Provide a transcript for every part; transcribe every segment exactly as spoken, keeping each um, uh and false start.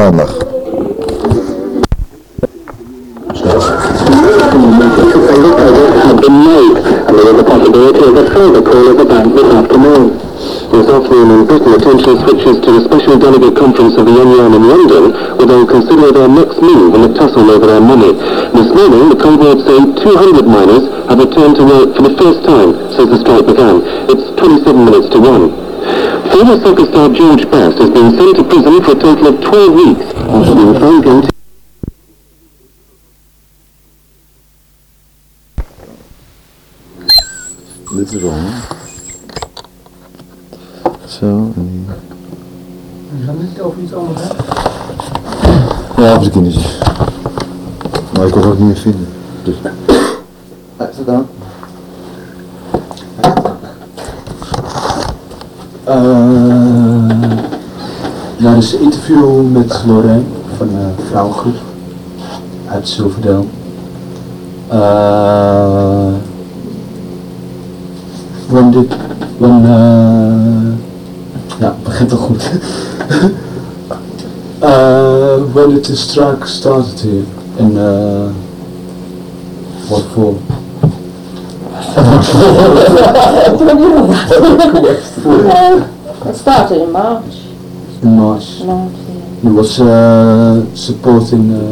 maandag. Have been made, and there is a possibility of a further call of the bank this afternoon. This afternoon in Britain, attention switches to a special delegate conference of the N U N in London, where they will consider their next move in a tussle over their money. This morning, the convoy say two hundred miners have returned to work for the first time since the strike began. It's twenty-seven minutes to one. Former soccer star George Best has been sent to prison for a total of twelve weeks after being found guilty. Dit is om. Zo. En We gaan niet over iets anders, hè? ja, voor de kindertjes. Maar ik kon het ook niet meer vinden. Dus. Hij is het aan. Uh, nou, dus een interview met Lorraine van de uh, Vrouwengroep uit Silverdale. Uh, when did, when, uh, ja, begint al goed. uh, when did the strike started here? And uh, what for? It started in March. In March. March, yeah. He was uh, supporting uh,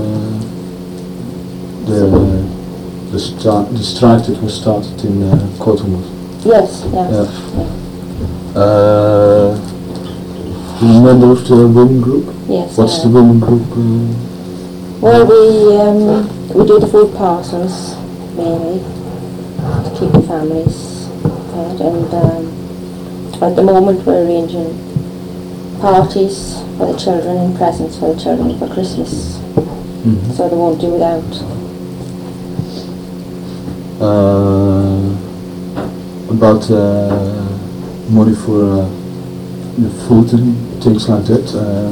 the the, start, the strike that was started in uh, Cottonwood. Yes, yes. Yeah. Yeah. Uh, you member of the women group? Yes. What's I the am. women group? Uh, Well, we um, we do the food parcels mainly to keep the families fed, and um, at the moment we're arranging parties for the children and presents for the children for Christmas, mm-hmm. so they won't do without. uh, about uh, money for uh, the food and things like that. Uh,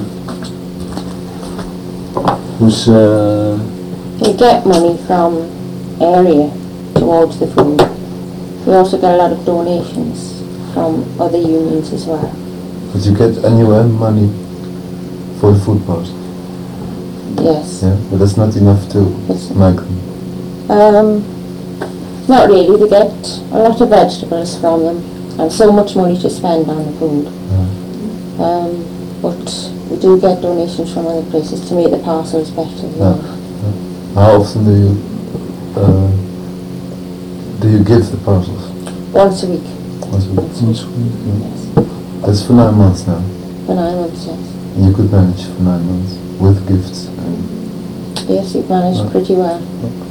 was uh, We get money from area towards the food. We also get a lot of donations from other unions as well. But you get anywhere money for the food part. Yes. Yeah, but that's not enough to It's, make them. um, not really. We get a lot of vegetables from them and so much money to spend on the food. Yeah. Um, but we do get donations from other places to make the parcels better. You Yeah. know. How often do you uh, do you give the parcels? Once a week. Once a week. Once a week. Yeah. Yes. That's for nine months now. For nine months, yes. And you could manage for nine months with gifts. And Yes, we've managed Yeah. pretty well.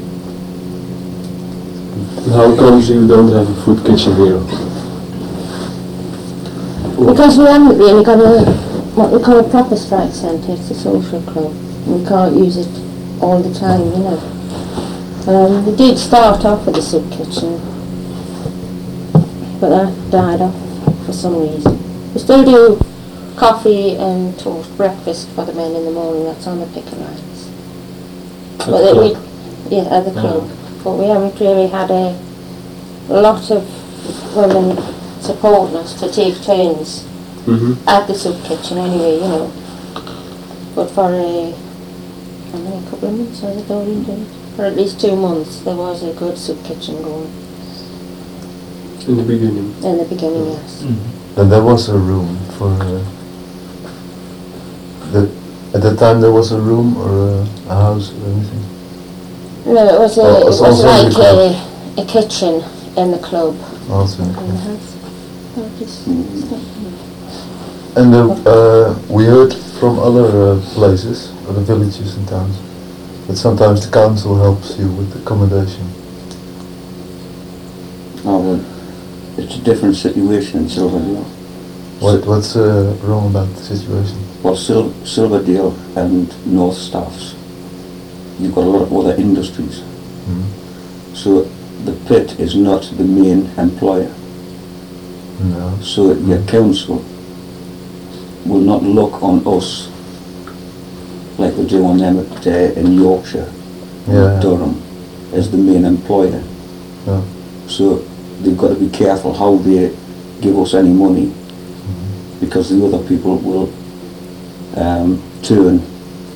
How comes you don't have a food kitchen here? Because we haven't really got a, what we call a proper strike centre, it's a social club. We can't use it all the time, you know. Um, we did start off with a soup kitchen, but that died off for some reason. We still do coffee and toast breakfast for the men in the morning, that's on the picker lines. But then we, yeah, at the club. But we haven't really had a lot of women supporting us to take turns Mm-hmm. at the soup kitchen anyway, you know. But for a, I don't know, a couple of months, I was going to for at least two months, there was a good soup kitchen going In the beginning. in the beginning, yes. And there was a room for. Uh, the, at that time there was a room or a, a house or anything. No, it was a, Oh, it it's was also in like the club. a, a kitchen in the club. Also. In the house. Oh, just stop. And uh, uh, we heard from other uh, places, other villages and towns, that sometimes the council helps you with accommodation. Oh, well, it's a different situation in Silverdale. What, what's uh, wrong about the situation? Well, Sil Silverdale and North Staffs, you've got a lot of other industries. Mm. So the pit is not the main employer. No. So your council will not look on us like they do on them at, uh, in Yorkshire, Yeah, or yeah. Durham, as the main employer. Yeah. So they've got to be careful how they give us any money, Mm-hmm. because the other people will um, turn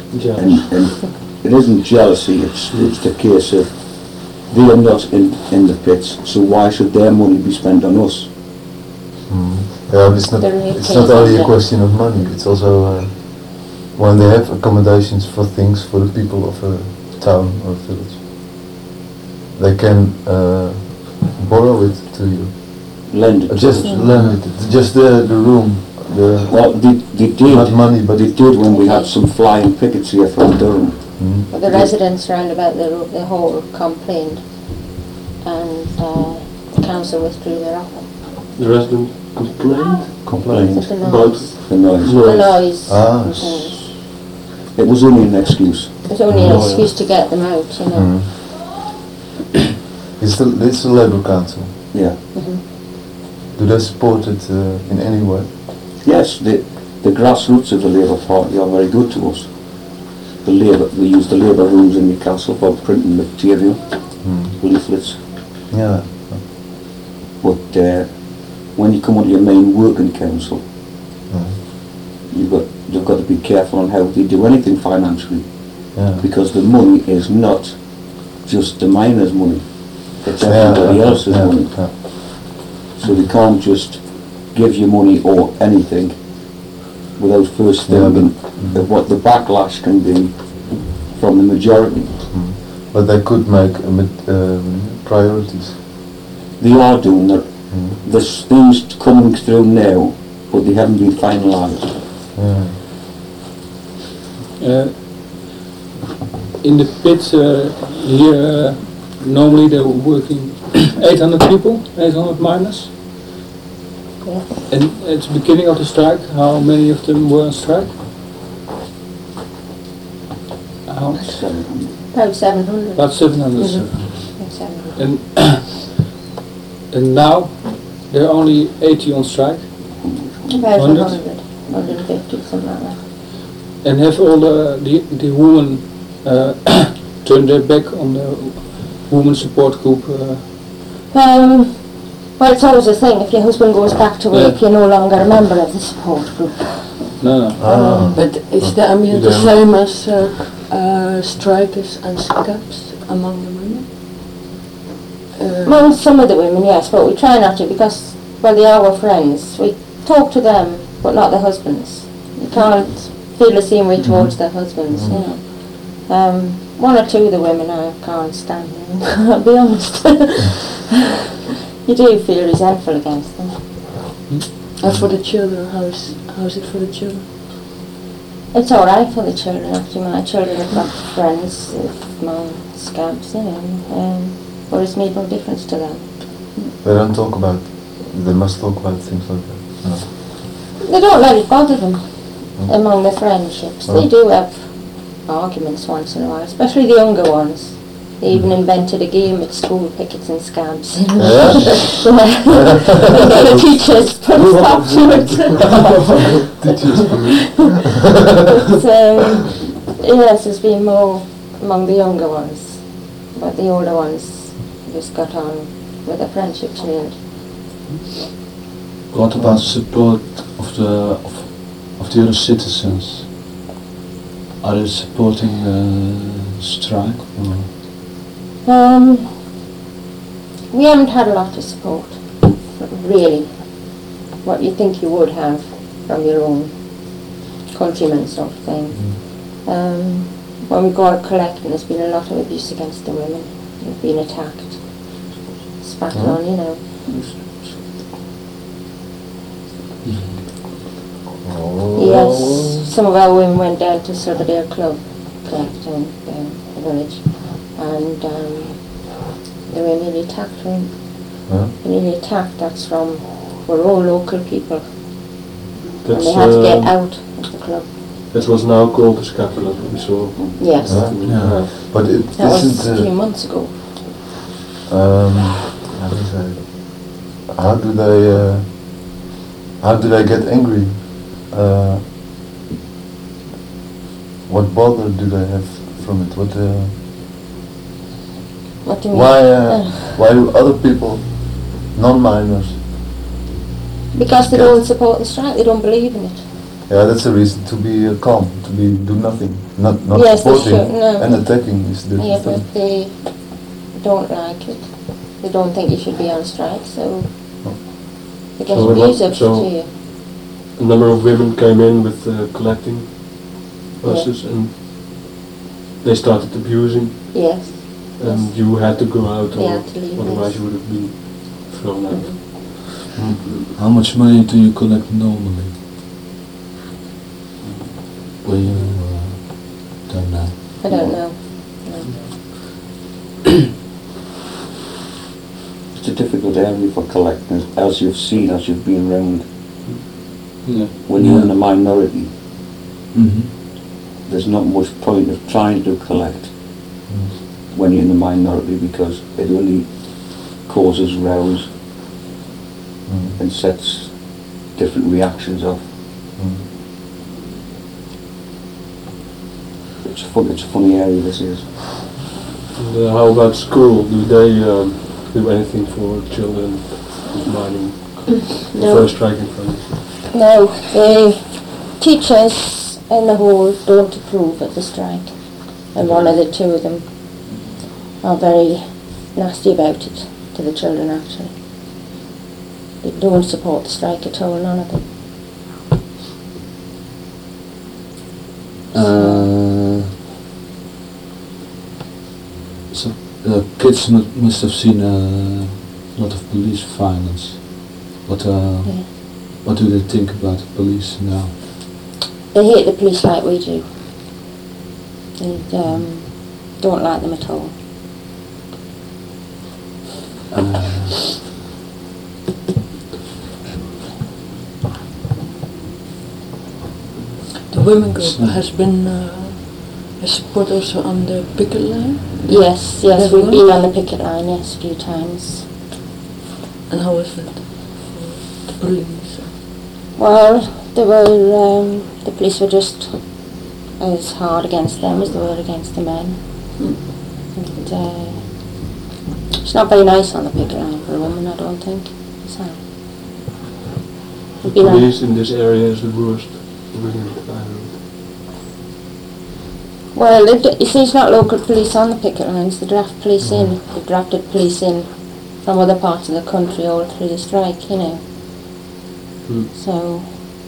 Yeah. And, and it isn't jealousy, it's, it's the case of they are not in, in the pits, so why should their money be spent on us? Yeah, but it's not, They're really it's not paying only a attention. question of money, it's also uh, when they have accommodations for things for the people of a town or village. They can uh, borrow it to you. Lend it Uh, to just us. lend it, just the, the room, the, Well, they, they did, not money, but they did when we had some flying pickets here from Durham. Mm. But the residents round about the, ro- the whole complained, and uh, the council withdrew their offer. The resident complained Complained It's the about noise. the noise. The noise. Ah. and things. It was only an excuse. It was only an Oh, yeah. excuse to get them out, you know. Mm. It's the, it's the Labour Council. Yeah. Do they support it uh, in any way? Yes, the, the grassroots of the Labour Party are very good to us. The Labour, we use the Labour rooms in Newcastle for printing material, Mm. leaflets. Yeah. But uh, when you come onto your main working council, Mm. you've got you've got to be careful on how they do anything financially, Yeah. because the money is not just the miners' money; it's Yeah, everybody yeah, else's yeah, money. yeah. So they can't just give you money or anything without first Yeah, but- thinking of what the backlash can be from the majority. But they could make uh, mit- um, priorities. They are doing that. Mm. There's things coming through now, but they haven't been finalised. Yeah. Uh, in the pit uh, here, uh, normally they were working eight hundred people, eight hundred miners. Yeah. And at the beginning of the strike, how many of them were on strike? How? About seven hundred. About seven hundred. Mhm. About seven hundred. And and now there are only eighty on strike. About Hundred? one hundred, one hundred fifty, something like that. And have all the the, the women uh, turned their back on the women support group? Uh, Um, well, it's always a thing. If your husband goes back to work, Yeah. you're no longer a member of the support group. no, no. Ah. But is the I mean the same as uh, uh, strikers and scabs among the women? Uh, Well, some of the women, yes, but we try not to because, well, they are our friends. We talk to them, but not their husbands. You can't feel the same way towards their husbands, you know. Um, one or two of the women I can't stand them, I'll be honest. You do feel resentful against them. and for the children, how's how's it for the children? It's alright for the children, actually. My children have got friends of mine, scabs, you know, um, but it's made no difference to them. They don't talk about. They must talk about things like that. No. They don't let it bother them among the friendships. They Oh. do have arguments once in a while, especially the younger ones. They even invented a game at school, pickets and scabs. You know? Yeah? The teachers put a stop to it. But, um, yes, there's been more among the younger ones, but the older ones just got on with the friendship trail. What about support of the of, of the other citizens? Are they supporting the strike? Or? Um, we haven't had a lot of support, really. What you think you would have from your own countrymen, sort of thing. Um, when we go out collecting, there's been a lot of abuse against the women. They've been attacked, spat on, you know. Oh. Yes, some of our women went down to Silverdale Club collecting in the village, and um, they were nearly attacked. From, Huh? they were nearly attacked. That's from we're all local people, and That's, they had to get uh, out of the club. that was now called the Scapula, we saw. Yes, Huh? Yeah. But it that was isn't. a few Uh, months ago. um, how do you say? How do they? Uh, how do they get angry? Uh, what bother do they have from it? What? Uh, What do you mean? why? Uh, Uh, why do other people, non-miners? because they get- don't support the strike. They don't believe in it. Yeah, that's a reason to be uh, calm, to be do nothing, not not Yes, they supporting should, no. and attacking is the Yeah, thing. but they don't like it. They don't think you should be on strike, so they get So what- abusive so- to you. A number of women came in with uh, collecting buses and they started abusing, Yes. and Yes. you had to go out, They or had to leave, otherwise yes. you would have been thrown out. How much money do you collect normally? When you uh, don't know. I don't know. No. It's a difficult area for collecting, as- as you've seen, as you've been round. Yeah. When you're in Yeah. the minority, Mm-hmm. there's not much point of trying to collect when you're in the minority, because it only causes rows Mm. and sets different reactions off. Mm. It's a fun, it's a funny area, this is. And uh, how about school? Do they um, do anything for children with mining? No. First striking from it? No, the teachers in the whole don't approve of the strike, and one of the two of them are very nasty about it to the children actually. They don't support the strike at all, none of them. Uh, so the kids mu- must have seen a lot of police violence. What uh, Yeah. what do they think about the police now? They hate the police like we do. They um, don't like them at all. Uh, The women group has been uh, a support also on the picket line. Yes, yes, Have we've you? been on the picket line, yes, a few times. And how was it for the police? Well, they were, um, the police were just as hard against them as they were against the men. And, uh, it's not very nice on the picket line for a woman, I don't think. So, it'd be nice. Police in this area is the worst. Really, I don't- Well, it, you see, it's not local police on the picket lines. They draft police in. They've drafted police in from other parts of the country all through the strike, you know. Hmm. So,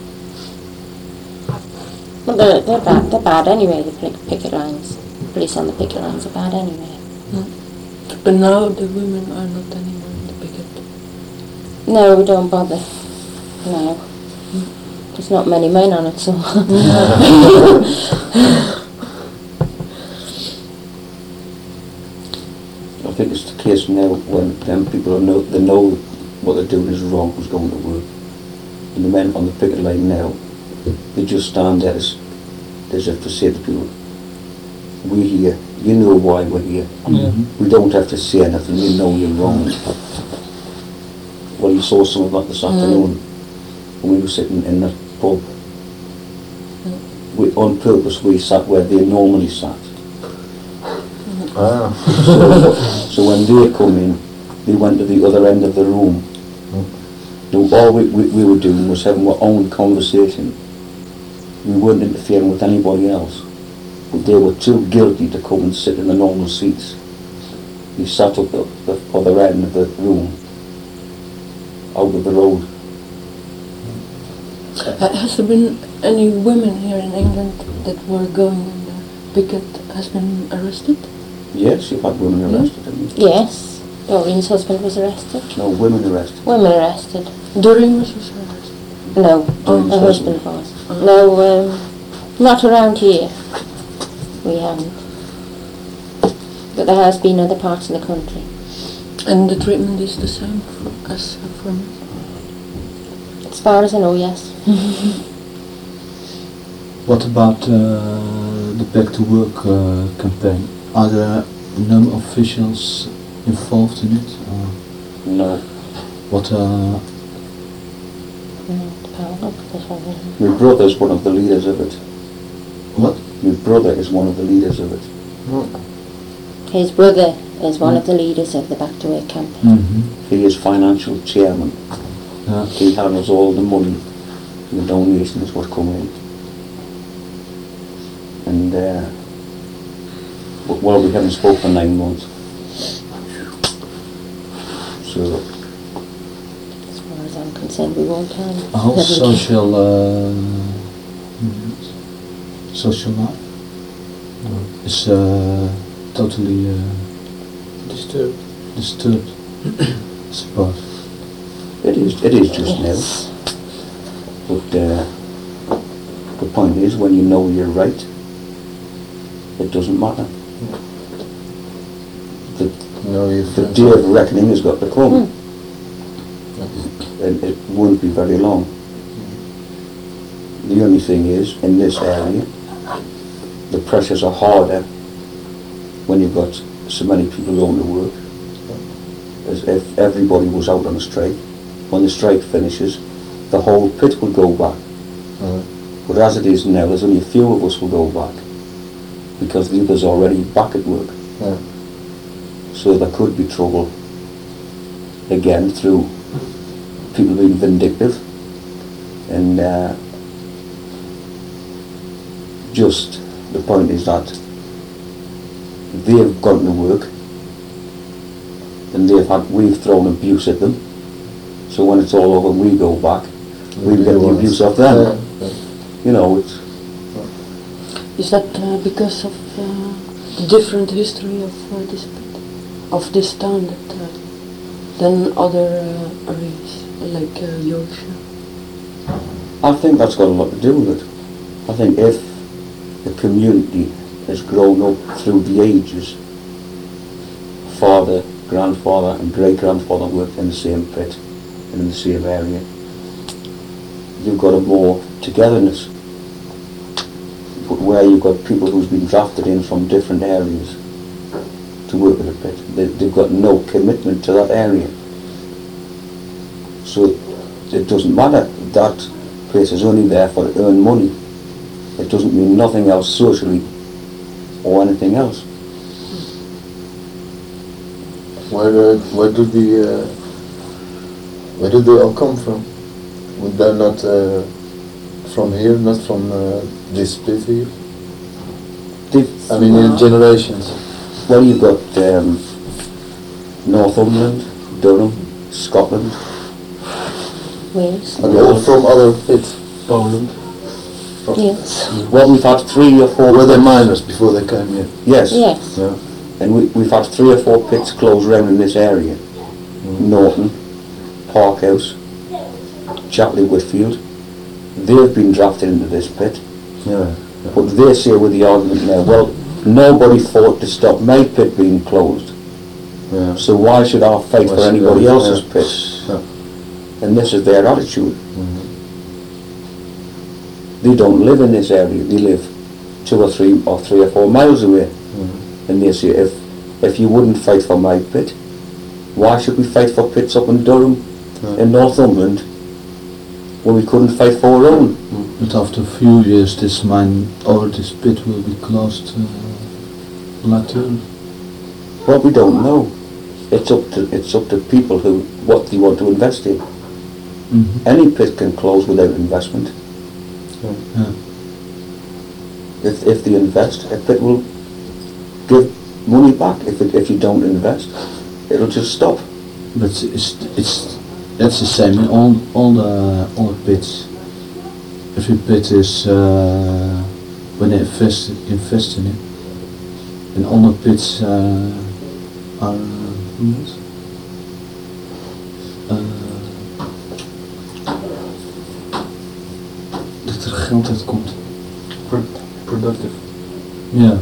but they're, they're bad. They're bad anyway. The pick- picket lines, police on the picket lines are bad anyway. But now the women are not anymore in the picket. No, we don't bother. No, there's not many men on it, so. I think it's the case now when them people know, they know what they're doing is wrong, who's going to work. And the men on the picket line now, they just stand there as, as if to say to people, we're here, you know why we're here. Yeah. We don't have to say anything, you know you're wrong. Well, you saw some of that this afternoon when we were sitting in the pub. We, on purpose we sat where they normally sat. Ah. So when they come in, they went to the other end of the room. Now, all we, we, we were doing was having our own conversation. We weren't interfering with anybody else. But they were too guilty to come and sit in the normal seats. They sat up the, the other end of the room, out of the road. Ha- Has there been any women here in England that were going on the picket has been arrested? Yes, you've had women Yeah. arrested, haven't you? Yes, Doreen's husband was arrested. No, women arrested. Women arrested. Doreen was also arrested. No, Doreen's her husband. husband was. No, um, not around here. We haven't. But there has been other parts of the country. And the treatment is the same for, as from. As far as I know, yes. What about uh, the Back to Work uh, campaign? Are there no officials involved in it? Or No. what? Uh, Mm, apparently, this one isn't. My brother's one of the leaders of it. what? My brother is one of the leaders of it. His brother is one of the leaders of the Back to Work campaign. Mm-hmm. He is financial chairman. Yeah. He handles all the money the donations would come in. And uh, w- well, we haven't spoken for nine months. So As far as I'm concerned, we won't have. A whole never again. social, uh, social life is uh, totally uh, Disturbed. disturbed, I suppose. it is, it is just Yes. now. But uh, the point is, when you know you're right, it doesn't matter. The, No, you the day of reckoning has got to come. And it won't be very long. The only thing is, in this area, the pressures are harder when you've got so many people going to work. As if everybody was out on a strike. When the strike finishes, the whole pit will go back. Mm. But as it is now, there's only a few of us will go back, because the others are already back at work. Yeah. So there could be trouble again through people being vindictive, and uh, just the point is that they've gone to work and they've had, we've thrown abuse at them, so when it's all over and we go back, we'll get the abuse off them. Yeah, yeah. You know, it's Is that uh, because of uh, the different history of uh, this of this town that uh, than other uh, areas like uh, Yorkshire? I think that's got a lot to do with it. I think if the community has grown up through the ages, father, grandfather and great-grandfather worked in the same pit and in the same area, you've got a more togetherness. But where you've got people who's been drafted in from different areas to work at a pit, they, they've got no commitment to that area. So it doesn't matter. That place is only there for to earn money. It doesn't mean nothing else socially or anything else. Where uh, where do the uh, where do they all come from? Would they not uh, from here, not from uh, this pit here? They've- I mean, in generations. Well, you've got um, Northumberland, Durham, Scotland. Wales. And all from other pits. Poland. Yes. Well, we've had three or four. Were they pits- miners before they came here? Yes. Yes. Yeah. And we, we've had three or four pits closed round in this area. Norton, Parkhouse, Chapley Whitfield. They've been drafted into this pit. Yeah. But they say with the argument now, well, nobody fought to stop my pit being closed. Yeah. So why should I fight Why for should anybody I- else's yeah. pit? Yeah. And this is their attitude. Mhm. They don't live in this area. They live two or three or three or four miles away. Mhm. And they say, if if you wouldn't fight for my pit, why should we fight for pits up in Durham Yeah. and Northumberland when we couldn't fight for our own? But after a few years, this mine or this pit will be closed uh, later. Well, we don't know. It's up to it's up to people who what they want to invest in. Mm-hmm. Any pit can close without investment. Yeah. If if they invest, a pit will give money back. If it, if you don't invest, it'll just stop. But it's it's that's the same in all all the all the pits. Every pit is uh, when they invest invest in it, and all the pits uh, are uh, uh, dat er geld uit komt. Pro- productive. Yeah.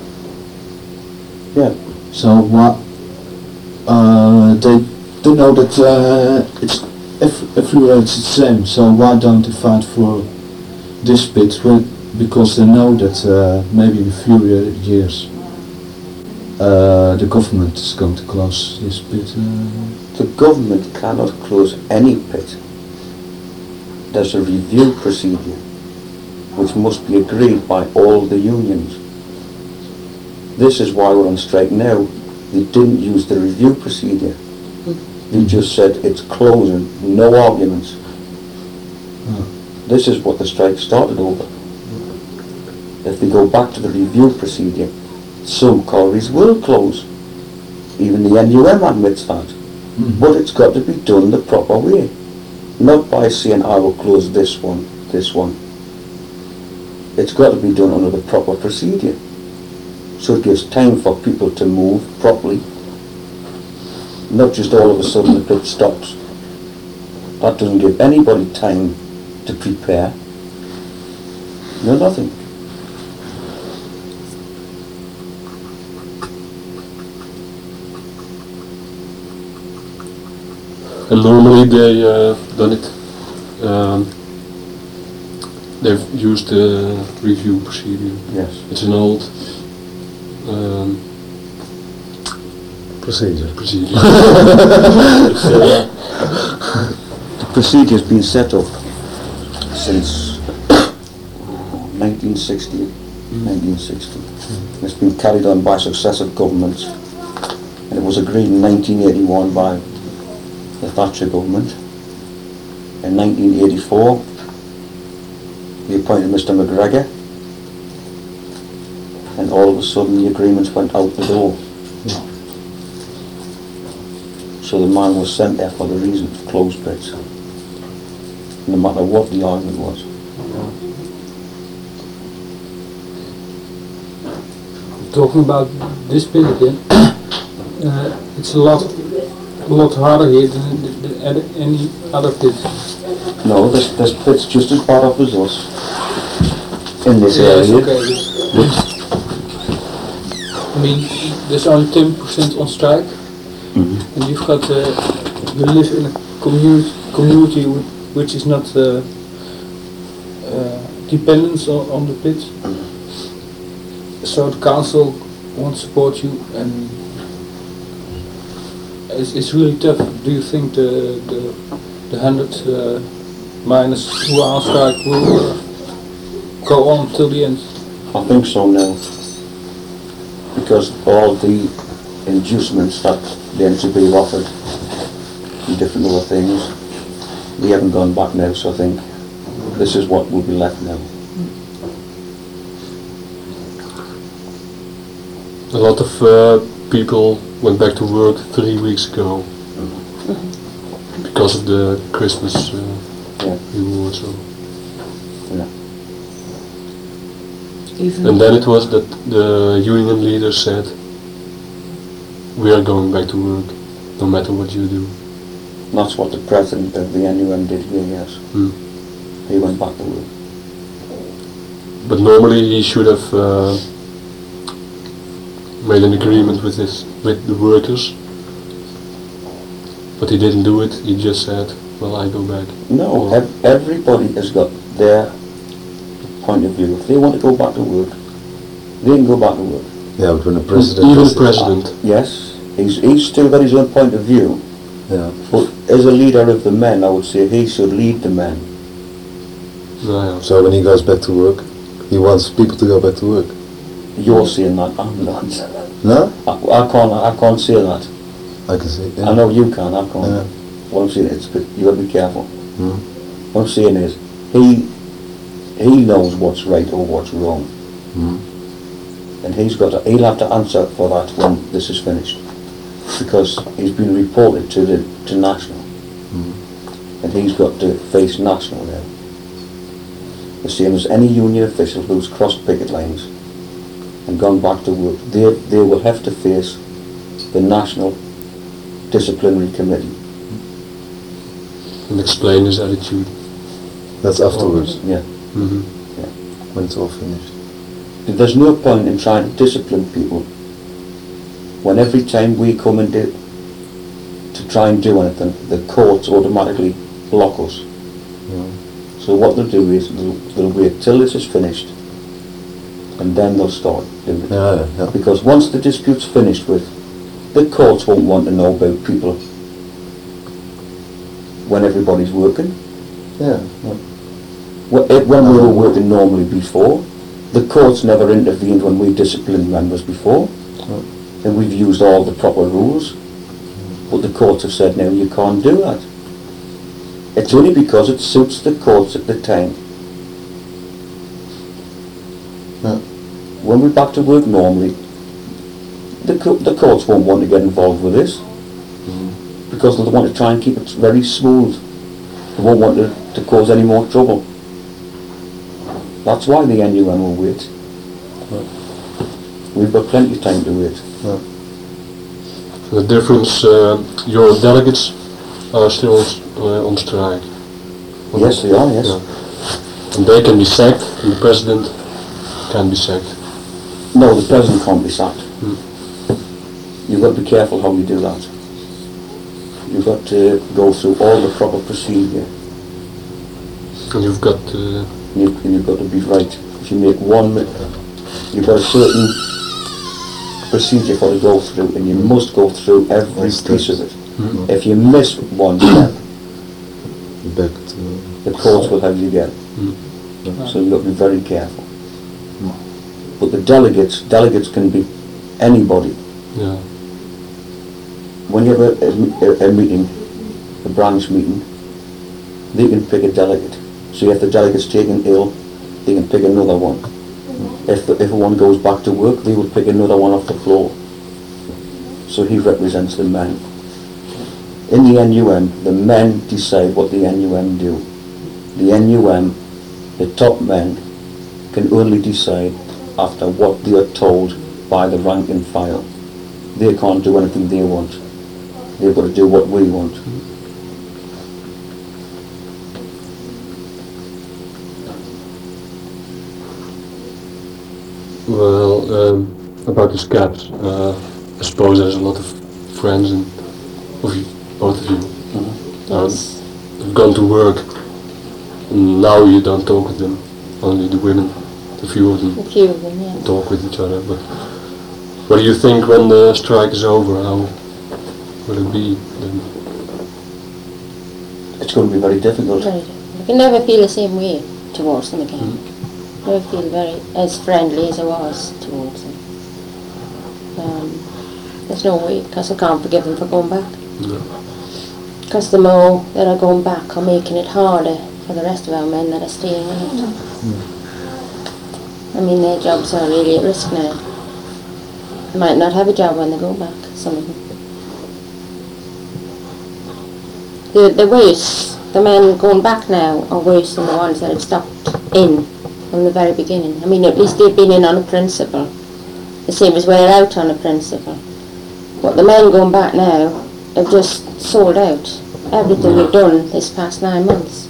Yeah. So what? Uh, they they know that uh, it's ev- everywhere it's the same. So why don't they fight for this pit? Well, because they know that uh, maybe in a few ye- years uh, the government is going to close this pit. Uh, The government cannot close any pit. There's a review procedure which must be agreed by all the unions. This is why we're on strike now. They didn't use the review procedure. They just said it's closing, no arguments. This is what the strike started over. If they go back to the review procedure, some collieries will close. Even the N U M admits that. Mhm. But it's got to be done the proper way. Not by saying, I will close this one, this one. It's got to be done under the proper procedure. So it gives time for people to move properly. Not just all of a sudden the pit stops. That doesn't give anybody time to prepare. No, nothing. And normally they uh, done it. Um, they've used the review procedure. Yes. It's an old um, Procedure. procedure. It's, uh, The procedure's been set up since nineteen sixty. nineteen sixty. It's been carried on by successive governments. And it was agreed in nineteen eighty-one by the Thatcher government. In nineteen eighty-four, he appointed Mister McGregor, and all of a sudden the agreements went out the door. So the man was sent there for the reason of closed pits, no matter what the argument was. Talking about this pit again, uh, it's a lot, a lot harder here than, than than any other pit. No, this, this pit's just as bad off as us in this Yes, area. okay. I mean, there's only ten percent on strike, Mhm. and you've got, uh, you live in a community, community whi- which is not uh, uh, dependent on, on the pit. So the council won't support you, and it's, it's really tough. Do you think the the, the hundred uh, miners who are on strike will uh, go on till the end? I think so now, because all the inducements that the N C B have offered and different other things, we haven't gone back now, so I think this is what will be left now. a lot of uh, people went back to work three weeks ago because of the Christmas uh, Yeah. rule. So. Even And then it was that the union leader said, we are going back to work, no matter what you do. And that's what the president of the N U M did here, yes. Hmm. He went back to work. But normally he should have uh, made an agreement with his, with the workers. But he didn't do it, he just said, well, I go back. No, Or- ev- everybody has got their point of view. If they want to go back to work, they can go back to work. Yeah, but when the president Even does the it- president. Yes, he's, he's still got his own point of view. Yeah. But as a leader of the men, I would say he should lead the men. No, ja. So when he goes back to work, he wants people to go back to work. You're saying that, I'm not. No? I, I can't, I can't say that. I can see. Yeah. I know you can, I can't. Yeah. What I'm saying is, but you got to be careful. Hmm. What I'm saying is, he he knows what's right or what's wrong, Hmm. and he's got to, he'll have to answer for that when this is finished, because he's been reported to the to national, Hmm. and he's got to face national now. The same as any union official who's crossed picket lines and gone back to work, they they will have to face the national disciplinary committee. And explain his attitude. That's afterwards, Yeah. Mm-hmm. when it's all finished. There's no point in trying to discipline people when every time we come and do, to try and do anything, the courts automatically block us. Yeah. So what they'll do is they'll, they'll wait till this is finished, and then they'll start doing it. Yeah, yeah, yeah. Because once the dispute's finished with, the courts won't want to know about people when everybody's working. Yeah. Wh- eh, When we were working normally before, the courts never intervened when we disciplined members before, and we've used all the proper rules. But the courts have said, no, you can't do that. It's only because it suits the courts at the time. Yeah. When we're back to work normally, the, co- the courts won't want to get involved with this because they want to try and keep it very smooth. They won't want to, to cause any more trouble. That's why the N U M will wait. We've got plenty of time to wait. The difference, uh, your delegates are still uh, on strike. Yes, they are, yes. Yeah. And they can be sacked, and the president can be sacked. No, the president can't be sacked. You've got to be careful how you do that. You've got to go through all the proper procedure. And you've got uh, You, you've got to be right. If you make one, mi- you've got a certain procedure for to go through, and you must go through every piece of it. Mhm. If you miss one step, Back to the courts will have you again. Mhm. So you've got to be very careful. But the delegates, delegates can be anybody. yeah. When you have a, a, a meeting, a branch meeting, they can pick a delegate. So if the delegate's taken ill, they can pick another one. If, the, if one goes back to work, they will pick another one off the floor. So he represents the men. In the N U M, the men decide what the N U M do. The N U M, the top men, can only decide after what they are told by the rank and file. They can't do anything they want. They've got to do what we want. Well, um, about the scabs, uh, I suppose there's a lot of friends and of you, both of you. Um, Yes. have gone to work, and now you don't talk with them. Only the women, a few of them, A few of them, yeah. talk with each other. But what do you think when the strike is over? How will it be then? It's going to be very difficult. Very different. I can never feel the same way towards them again. Never feel very as friendly as I was towards them. Um, there's no way, because I can't forgive them for going back. No. Because the more that are going back are making it harder for the rest of our men that are staying out. I mean, their jobs are really at risk now. They might not have a job when they go back, some of them. The, the worse, the men going back now are worse than the ones that have stopped in from the very beginning. I mean, at least they've been in on a principle, the same as we're out on a principle. But the men going back now have just sold out everything we've done this past nine months.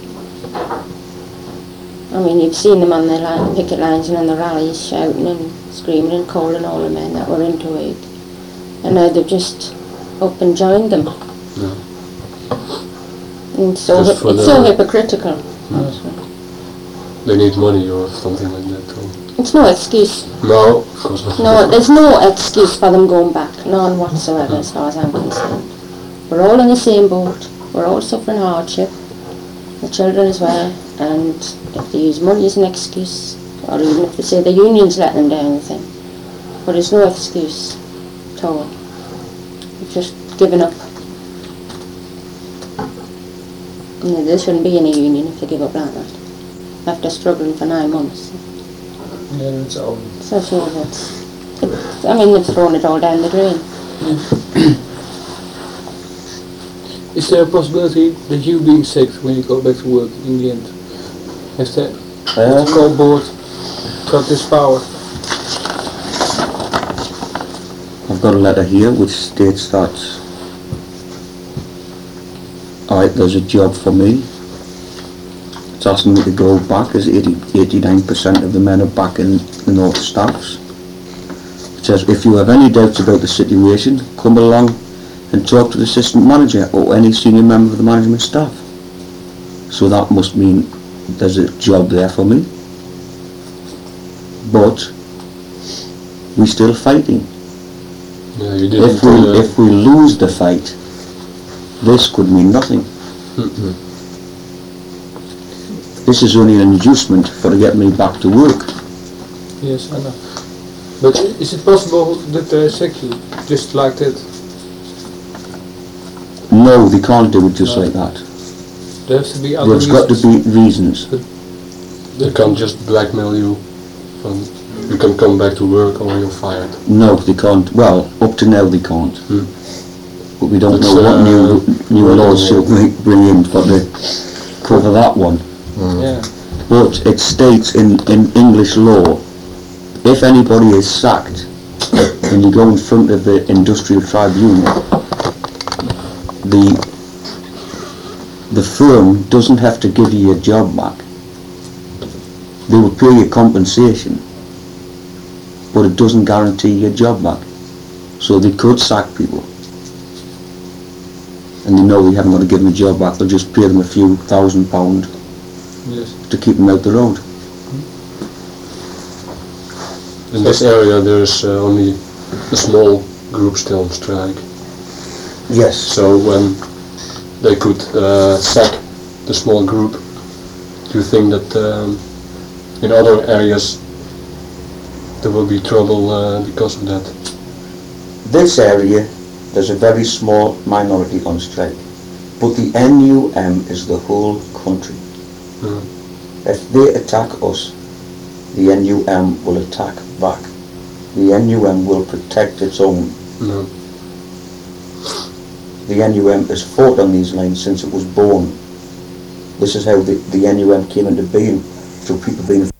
I mean, you've seen them on the line, picket lines and on the rallies shouting and screaming and calling all the men that were into it. And now they've just up and joined them. Yeah. And so Just hi- for it's the- so hypocritical. They need money or something like that. Or It's no excuse. no, of course not. No, there's no excuse for them going back, none whatsoever as far as I'm concerned. We're all in the same boat, we're all suffering hardship, the children as well, and if they use money as an excuse, or even if they say the union's letting them down, I think, but there's no excuse at all. We've just given up. You know, there shouldn't be any union if they give up like that, after struggling for nine months. Yeah, it's over. So sure that's, it, I mean, they've thrown it all down the drain. Is there a possibility that you being sacked when you go back to work in the end? Has the, has the court board got this power? I've got a letter here which states that alright, there's a job for me. It's asking me to go back as eighty, eighty-nine percent of the men are back in the North Staffs. It says, if you have any doubts about the situation, come along and talk to the assistant manager or any senior member of the management staff. So that must mean there's a job there for me. But we're still fighting. Yeah, you didn't. If we, uh, if we lose the fight, this could mean nothing. mm-mm. This is only an inducement for to get me back to work. Yes, I know. But is it possible that they sack you just like that? No, they can't do it just like that. There has to be other There's got to reasons. be reasons. They can't just blackmail you. From, you can come back to work or you're fired. No, they can't. Well, up to now they can't. Hmm. But we don't That's, know what uh, new new working laws she'll law. bring bring in for the cover that one. Yeah. But it states in, in English law, if anybody is sacked and you go in front of the industrial tribunal, the the firm doesn't have to give you your job back. They will pay you compensation, but it doesn't guarantee your job back. So they could sack people. And they know they haven't got to give them a job back, they'll just pay them a few thousand pound Yes. to keep them out the road. In this area there's uh, only a small group still on strike. Yes. So when they could uh, sack the small group, do you think that um, in other areas there will be trouble uh, because of that? This area, there's a very small minority on strike, but the N U M is the whole country. Mm. If they attack us, the N U M will attack back. The N U M will protect its own. No. The N U M has fought on these lines since it was born. This is how the, the N U M came into being, through people being